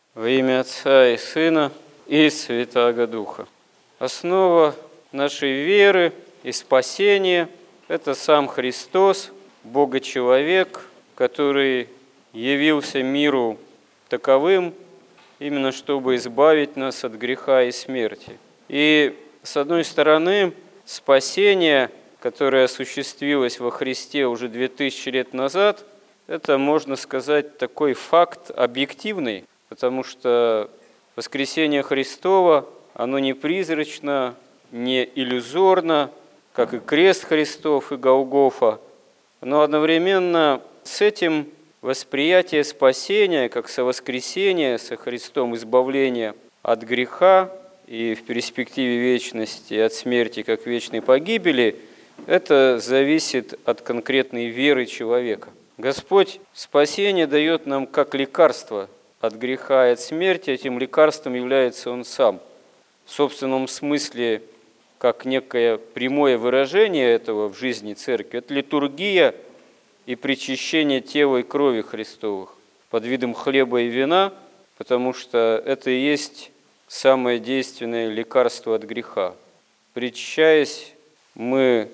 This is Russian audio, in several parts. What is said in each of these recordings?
Во имя Отца и Сына и Святаго Духа. Основа нашей веры и спасения – это сам Христос, Бога-человек, который явился миру таковым, именно чтобы избавить нас от греха и смерти. И, с одной стороны, спасение, которое осуществилось во Христе уже 2000 лет назад, это, можно сказать, такой факт объективный, потому что воскресение Христово, оно не призрачно, не иллюзорно, как и крест Христов и Голгофа, но одновременно с этим восприятие спасения, как совоскресение со Христом, избавления от греха и в перспективе вечности от смерти как вечной погибели, это зависит от конкретной веры человека. Господь спасение дает нам как лекарство от греха и от смерти, этим лекарством является Он Сам. В собственном смысле, как некое прямое выражение этого в жизни Церкви, это литургия и причащение тела и крови Христовых под видом хлеба и вина, потому что это и есть самое действенное лекарство от греха. Причащаясь, мы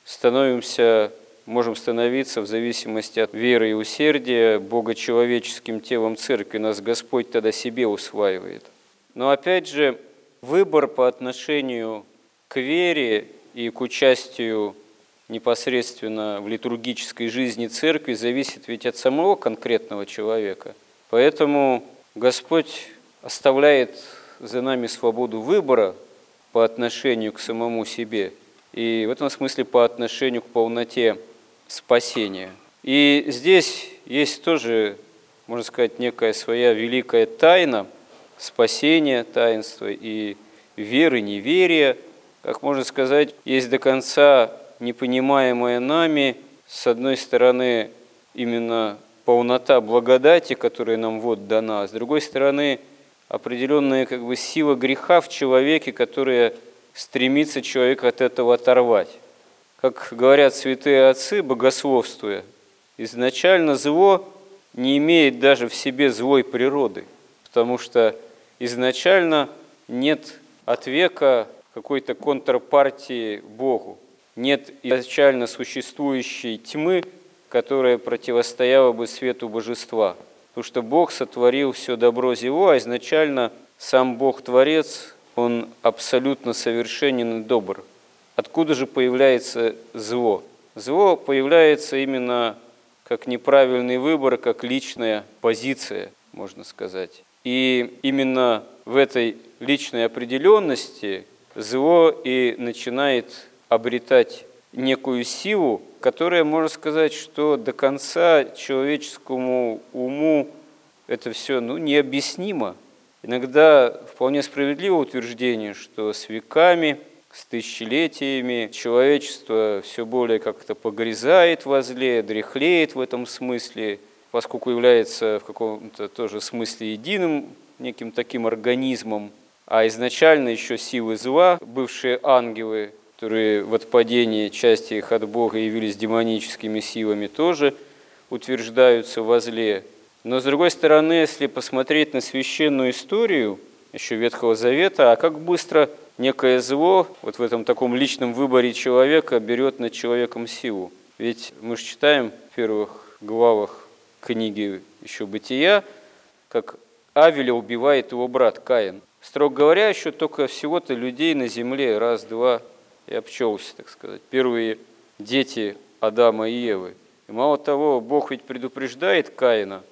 можем становиться в зависимости от веры и усердия богочеловеческим телом Церкви. Нас Господь тогда себе усваивает. Но опять же, выбор по отношению к вере и к участию непосредственно в литургической жизни Церкви зависит ведь от самого конкретного человека. Поэтому Господь оставляет за нами свободу выбора по отношению к самому себе и в этом смысле по отношению к полноте спасения. И здесь есть тоже, можно сказать, некая своя великая тайна спасения, таинства и веры, неверия. Как можно сказать, есть до конца непонимаемая нами, с одной стороны, именно полнота благодати, которая нам вот дана, а с другой стороны, определенная сила греха в человеке, которая стремится человека от этого оторвать. Как говорят святые отцы, богословствуя, изначально зло не имеет даже в себе злой природы, потому что изначально нет от века какой-то контрпартии Богу, нет изначально существующей тьмы, которая противостояла бы свету божества. Потому что Бог сотворил все добро зло, а изначально сам Бог-творец, Он абсолютно совершенен и добр. Откуда же появляется зло? Зло появляется именно как неправильный выбор, как личная позиция, можно сказать. И именно в этой личной определенности зло и начинает обретать некую силу, которая, можно сказать, что до конца человеческому уму это все необъяснимо. Иногда вполне справедливо утверждение, что с веками, с тысячелетиями человечество все более как-то погрязает во зле, дряхлеет в этом смысле, поскольку является в каком-то тоже смысле единым неким таким организмом, а изначально еще силы зла, бывшие ангелы, которые в отпадении части их от Бога явились демоническими силами, тоже утверждаются во зле. Но с другой стороны, если посмотреть на священную историю еще Ветхого Завета, а как быстро некое зло вот в этом таком личном выборе человека берет над человеком силу. Ведь мы же читаем в первых главах книги еще Бытия, как Авеля убивает его брат Каин. Строго говоря, еще только всего-то людей на земле, раз-два, и обчелся, так сказать. Первые дети Адама и Евы. И мало того, Бог ведь предупреждает Каина,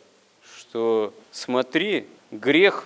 что смотри, грех,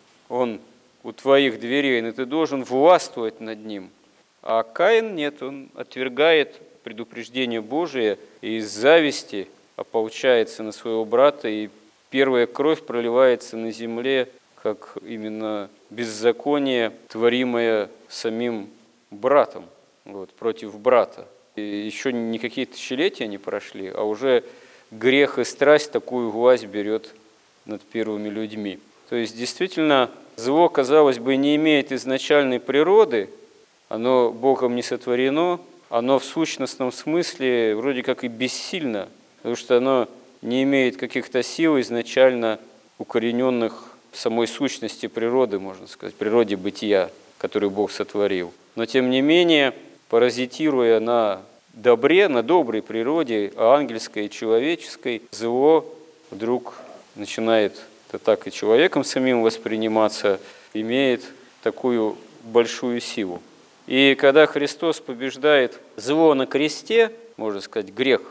он у твоих дверей, но ты должен властвовать над ним. А Каин нет, он отвергает предупреждение Божие и из зависти ополчается на своего брата, и первая кровь проливается на земле, как именно беззаконие, творимое самим братом, против брата. И еще никакие тысячелетия не прошли, а уже грех и страсть такую власть берет над первыми людьми. То есть действительно зло, казалось бы, не имеет изначальной природы, оно Богом не сотворено, оно в сущностном смысле вроде как и бессильно, потому что оно не имеет каких-то сил изначально укорененных самой сущности природы, можно сказать, природе бытия, которую Бог сотворил. Но тем не менее, паразитируя на добре, на доброй природе, ангельской и человеческой, зло вдруг начинает так и человеком самим восприниматься, имеет такую большую силу. И когда Христос побеждает зло на кресте, можно сказать, грех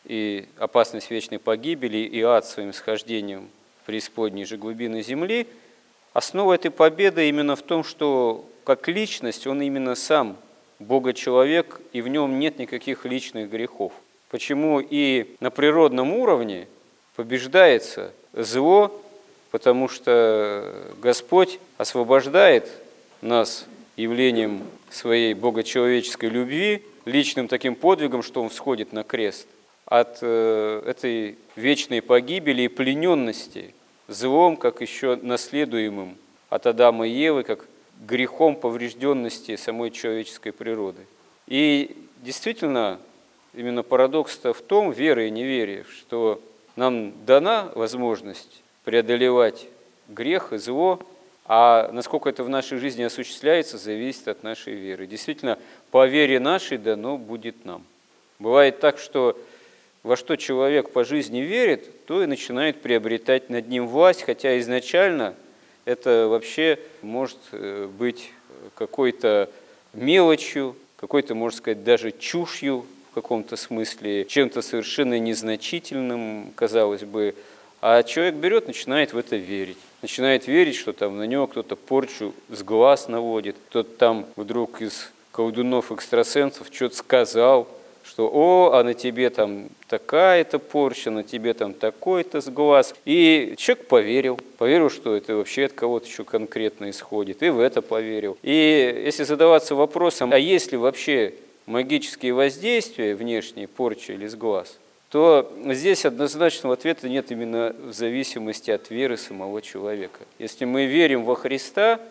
и опасность вечной погибели, и ад своим схождением в преисподней же глубины земли, основа этой победы именно в том, что как личность он именно сам Бога-человек, и в нем нет никаких личных грехов. Почему и на природном уровне побеждается зло, потому что Господь освобождает нас явлением своей богочеловеческой любви, личным таким подвигом, что Он всходит на крест, от этой вечной погибели и плененности злом, как еще наследуемым от Адама и Евы, как грехом поврежденности самой человеческой природы. И действительно, именно парадокс-то в том, вера и неверие, что нам дана возможность преодолевать грех и зло, а насколько это в нашей жизни осуществляется, зависит от нашей веры. Действительно, по вере нашей дано будет нам. Бывает так, что во что человек по жизни верит, то и начинает приобретать над ним власть, хотя изначально это вообще может быть какой-то мелочью, какой-то, можно сказать, даже чушью в каком-то смысле, чем-то совершенно незначительным, казалось бы. А человек берет, начинает в это верить. Начинает верить, что там на него кто-то порчу с глаз наводит, кто-то там вдруг из колдунов-экстрасенсов что-то сказал, что а на тебе там такая-то порча, на тебе там такой-то с глаз. И человек поверил, что это вообще от кого-то еще конкретно исходит, и в это поверил. И если задаваться вопросом, а есть ли вообще магические воздействия внешние, порча или с глаз, то здесь однозначного ответа нет именно в зависимости от веры самого человека. Если мы верим во Христа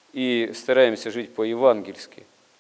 и стараемся жить по-евангельски,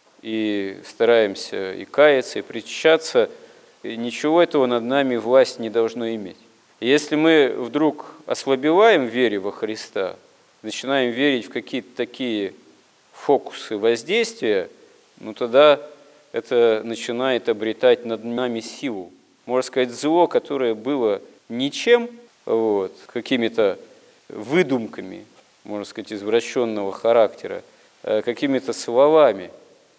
и стараемся и каяться, и причащаться, ничего этого над нами власть не должно иметь. И если мы вдруг ослабеваем в вере во Христа, начинаем верить в какие-то такие фокусы воздействия, тогда это начинает обретать над нами силу. Можно сказать, зло, которое было ничем, какими-то выдумками, можно сказать, извращенного характера, какими-то словами.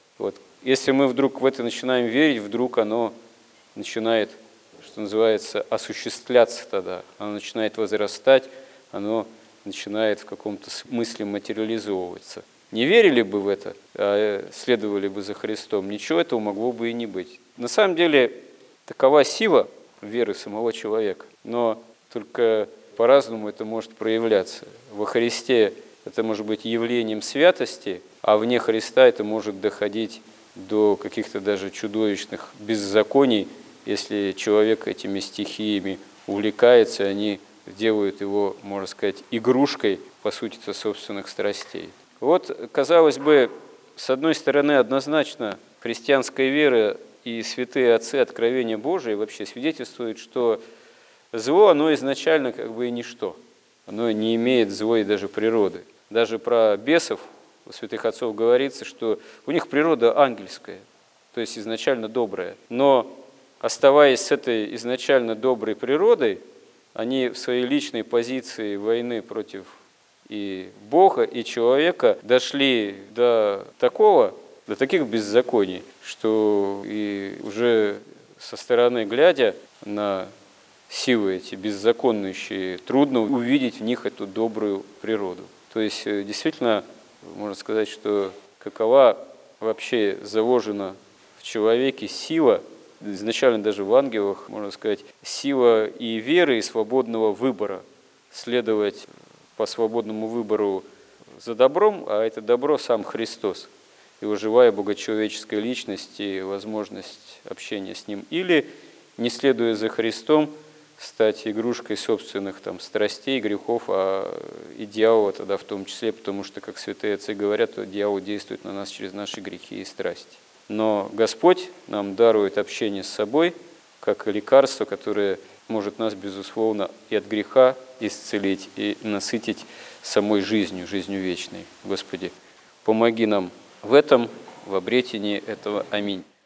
Если мы вдруг в это начинаем верить, вдруг оно начинает, что называется, осуществляться тогда. Оно начинает возрастать, оно начинает в каком-то смысле материализовываться. Не верили бы в это, а следовали бы за Христом, ничего этого могло бы и не быть. На самом деле, такова сила веры самого человека, но только по-разному это может проявляться. Во Христе это может быть явлением святости, а вне Христа это может доходить до каких-то даже чудовищных беззаконий, если человек этими стихиями увлекается, они делают его, можно сказать, игрушкой, по сути, собственных страстей. Казалось бы, с одной стороны, однозначно христианская вера и святые отцы откровения Божие вообще свидетельствуют, что зло, оно изначально как бы и ничто. Оно не имеет злой даже природы. Даже про бесов у святых отцов говорится, что у них природа ангельская, то есть изначально добрая. Но оставаясь с этой изначально доброй природой, они в своей личной позиции войны против и Бога, и человека дошли до таких беззаконий, что и уже со стороны глядя на силы эти беззаконные, трудно увидеть в них эту добрую природу. То есть действительно можно сказать, что какова вообще заложена в человеке сила, изначально даже в ангелах, можно сказать, сила и веры, и свободного выбора, следовать по свободному выбору за добром, а это добро сам Христос, его живая богочеловеческая личность и возможность общения с Ним. Или, не следуя за Христом, стать игрушкой собственных страстей, грехов, и дьявола тогда в том числе, потому что, как святые отцы говорят, то дьявол действует на нас через наши грехи и страсти. Но Господь нам дарует общение с собой, как лекарство, которое может нас, безусловно, и от греха исцелить, и насытить самой жизнью, жизнью вечной. Господи, помоги нам в этом, в обретении этого. Аминь.